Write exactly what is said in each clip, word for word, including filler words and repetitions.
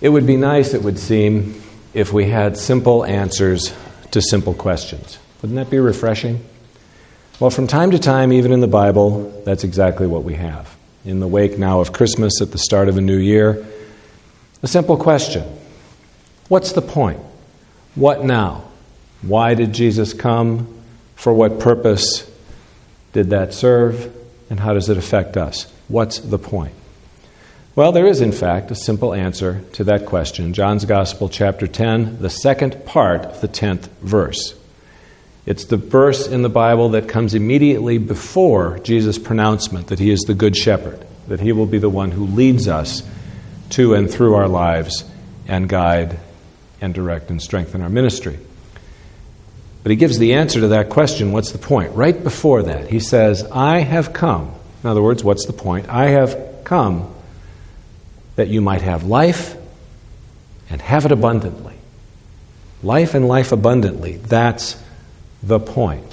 It would be nice, it would seem, if we had simple answers to simple questions. Wouldn't that be refreshing? Well, from time to time, even in the Bible, that's exactly what we have. In the wake now of Christmas, at the start of a new year, a simple question. What's the point? What now? Why did Jesus come? For what purpose did that serve? And how does it affect us? What's the point? Well, there is, in fact, a simple answer to that question. John's Gospel, chapter ten, the second part of the tenth verse. It's the verse in the Bible that comes immediately before Jesus' pronouncement that he is the Good Shepherd, that he will be the one who leads us to and through our lives and guide and direct and strengthen our ministry. But he gives the answer to that question, what's the point? Right before that, he says, I have come. In other words, what's the point? I have come that you might have life and have it abundantly. Life and life abundantly. That's the point.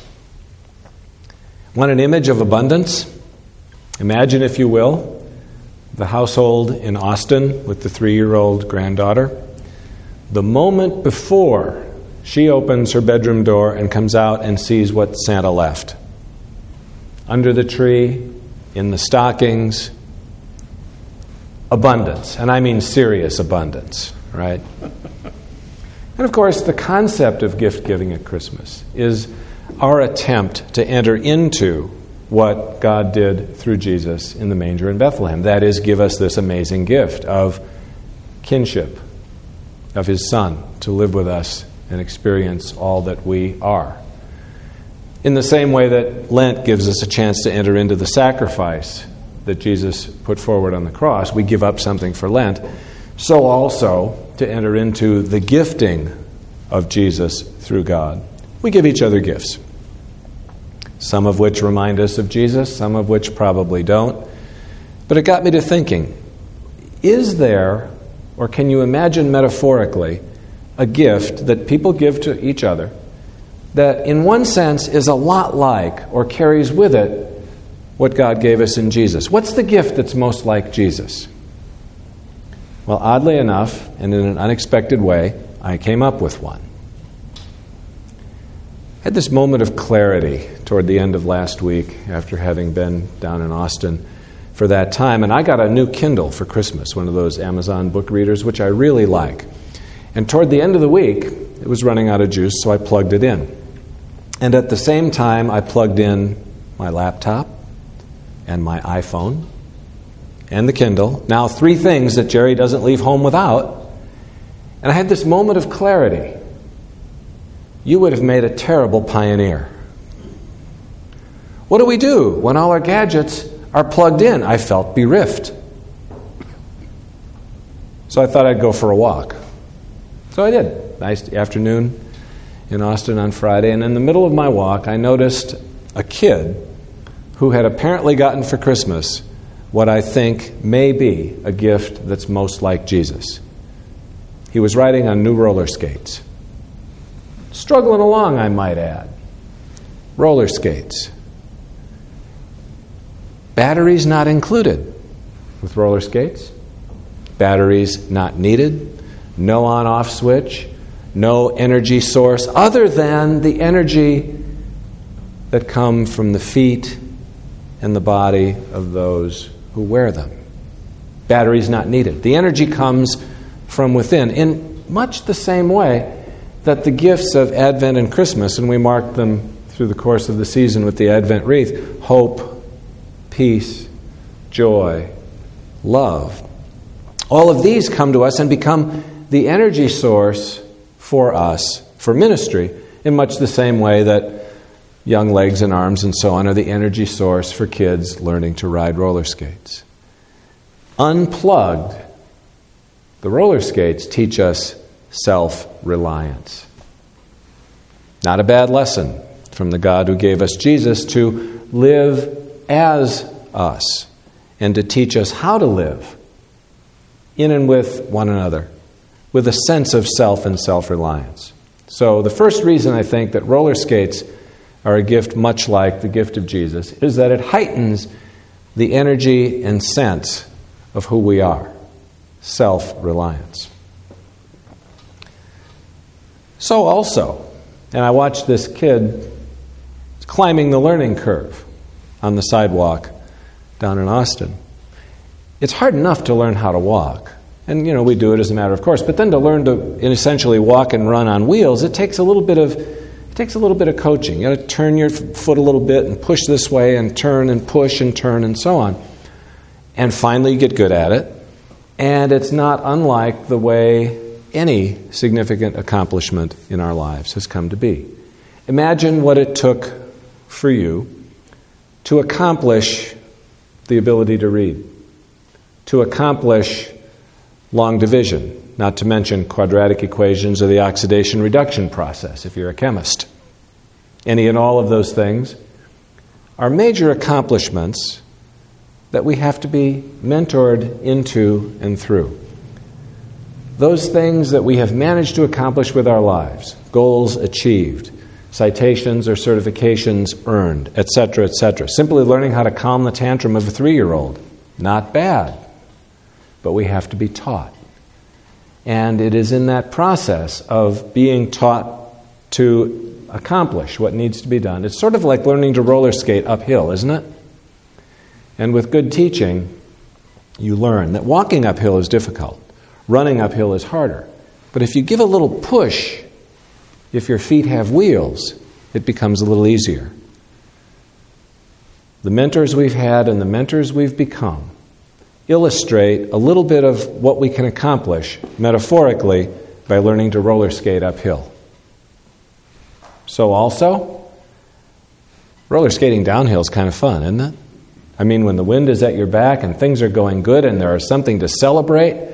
Want an image of abundance? Imagine, if you will, the household in Austin with the three-year-old granddaughter. The moment before she opens her bedroom door and comes out and sees what Santa left. Under the tree, in the stockings, abundance. And I mean serious abundance, right? And of course, the concept of gift-giving at Christmas is our attempt to enter into what God did through Jesus in the manger in Bethlehem. That is, give us this amazing gift of kinship, of His Son, to live with us and experience all that we are. In the same way that Lent gives us a chance to enter into the sacrifice that Jesus put forward on the cross, we give up something for Lent, so also to enter into the gifting of Jesus through God. We give each other gifts, some of which remind us of Jesus, some of which probably don't. But it got me to thinking, is there, or can you imagine metaphorically, a gift that people give to each other that in one sense is a lot like or carries with it what God gave us in Jesus? What's the gift that's most like Jesus? Well, oddly enough, and in an unexpected way, I came up with one. I had this moment of clarity toward the end of last week after having been down in Austin for that time, and I got a new Kindle for Christmas, one of those Amazon book readers, which I really like. And toward the end of the week, it was running out of juice, so I plugged it in. And at the same time, I plugged in my laptop and my iPhone and the Kindle. Now, three things that Jerry doesn't leave home without. And I had this moment of clarity. You would have made a terrible pioneer. What do we do when all our gadgets are plugged in? I felt bereft. So I thought I'd go for a walk. So I did. Nice afternoon in Austin on Friday. And in the middle of my walk, I noticed a kid who had apparently gotten for Christmas what I think may be a gift that's most like Jesus. He was riding on new roller skates. Struggling along, I might add. Roller skates. Batteries not included with roller skates. Batteries not needed. No on-off switch. No energy source other than the energy that come from the feet and the body of those who wear them. Batteries not needed. The energy comes from within in much the same way that the gifts of Advent and Christmas, and we mark them through the course of the season with the Advent wreath, hope, peace, joy, love. All of these come to us and become the energy source for us, for ministry, in much the same way that young legs and arms and so on are the energy source for kids learning to ride roller skates. Unplugged, the roller skates teach us self-reliance. Not a bad lesson from the God who gave us Jesus to live as us and to teach us how to live in and with one another with a sense of self and self-reliance. So the first reason I think that roller skates are a gift much like the gift of Jesus is that it heightens the energy and sense of who we are, self-reliance. So also, and I watched this kid climbing the learning curve on the sidewalk down in Austin. It's hard enough to learn how to walk. And, you know, we do it as a matter of course. But then to learn to essentially walk and run on wheels, it takes a little bit of it takes a little bit of coaching. You got to turn your foot a little bit and push this way and turn and push and turn and so on. And finally you get good at it. And it's not unlike the way any significant accomplishment in our lives has come to be. Imagine what it took for you to accomplish the ability to read, to accomplish long division, not to mention quadratic equations or the oxidation reduction process if you're a chemist. Any and all of those things are major accomplishments that we have to be mentored into and through. Those things that we have managed to accomplish with our lives, goals achieved, citations or certifications earned, et cetera, et cetera. Simply learning how to calm the tantrum of a three-year-old, not bad, but we have to be taught. And it is in that process of being taught to accomplish what needs to be done. It's sort of like learning to roller skate uphill, isn't it? And with good teaching, you learn that walking uphill is difficult. Running uphill is harder. But if you give a little push, if your feet have wheels, it becomes a little easier. The mentors we've had and the mentors we've become illustrate a little bit of what we can accomplish metaphorically by learning to roller skate uphill. So also, roller skating downhill is kind of fun, isn't it? I mean, when the wind is at your back and things are going good and there is something to celebrate,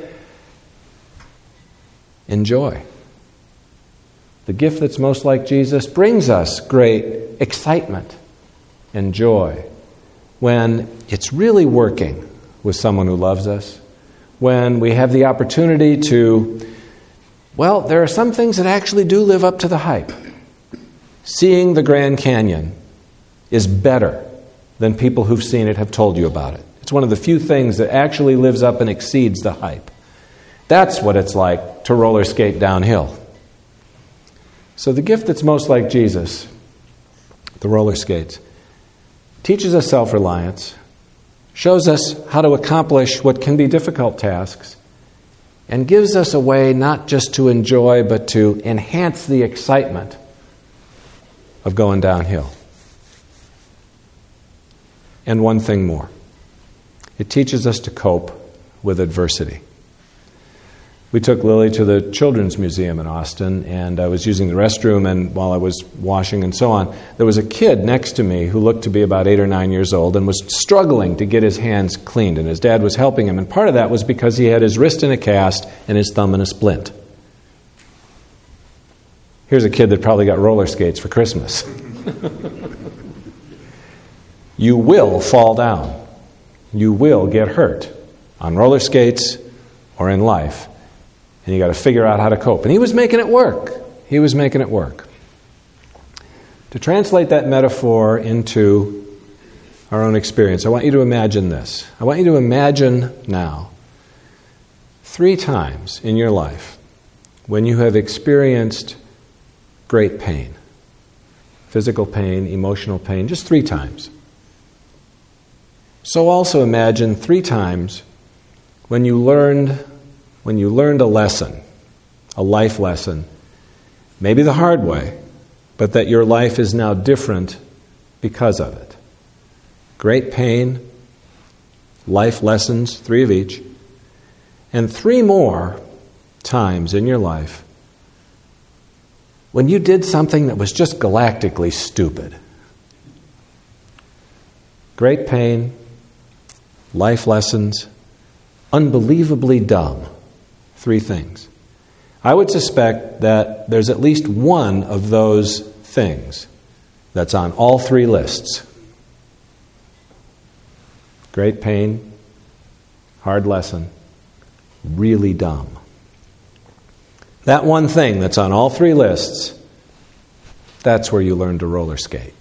enjoy. The gift that's most like Jesus brings us great excitement and joy when it's really working with someone who loves us, when we have the opportunity to, well, there are some things that actually do live up to the hype. Seeing the Grand Canyon is better than people who've seen it have told you about it. It's one of the few things that actually lives up and exceeds the hype. That's what it's like to roller skate downhill. So the gift that's most like Jesus, the roller skates, teaches us self-reliance, shows us how to accomplish what can be difficult tasks, and gives us a way not just to enjoy, but to enhance the excitement of going downhill. And one thing more. It teaches us to cope with adversity. We took Lily to the Children's Museum in Austin, and I was using the restroom, and while I was washing and so on, there was a kid next to me who looked to be about eight or nine years old and was struggling to get his hands cleaned, and his dad was helping him, and part of that was because he had his wrist in a cast and his thumb in a splint. Here's a kid that probably got roller skates for Christmas. You will fall down. You will get hurt on roller skates or in life. And you got to figure out how to cope. And he was making it work. He was making it work. To translate that metaphor into our own experience, I want you to imagine this. I want you to imagine now three times in your life when you have experienced great pain. Physical pain, emotional pain, just three times. So also imagine three times when you learned when you learned a lesson, a life lesson, maybe the hard way, but that your life is now different because of it. Great pain, life lessons, three of each, and three more times in your life when you did something that was just galactically stupid. Great pain, life lessons, unbelievably dumb. Three things. I would suspect that there's at least one of those things that's on all three lists. Great pain, hard lesson, really dumb. That one thing that's on all three lists, that's where you learn to roller skate.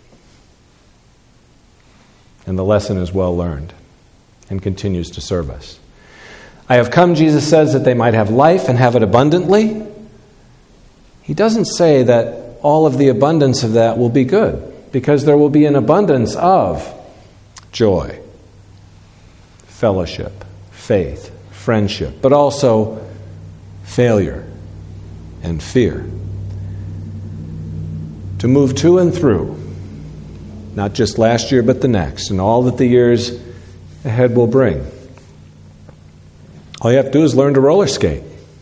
And the lesson is well learned and continues to serve us. I have come, Jesus says, that they might have life and have it abundantly. he doesn't say that all of the abundance of that will be good, because there will be an abundance of joy, fellowship, faith, friendship, but also failure and fear. To move to and through, not just last year, but the next, and all that the years ahead will bring. All you have to do is learn to roller skate.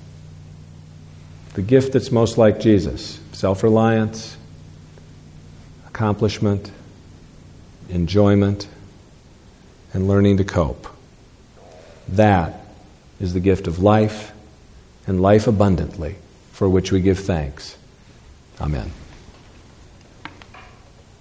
The gift that's most like Jesus: self-reliance, accomplishment, enjoyment, and learning to cope. That is the gift of life, and life abundantly, for which we give thanks. Amen.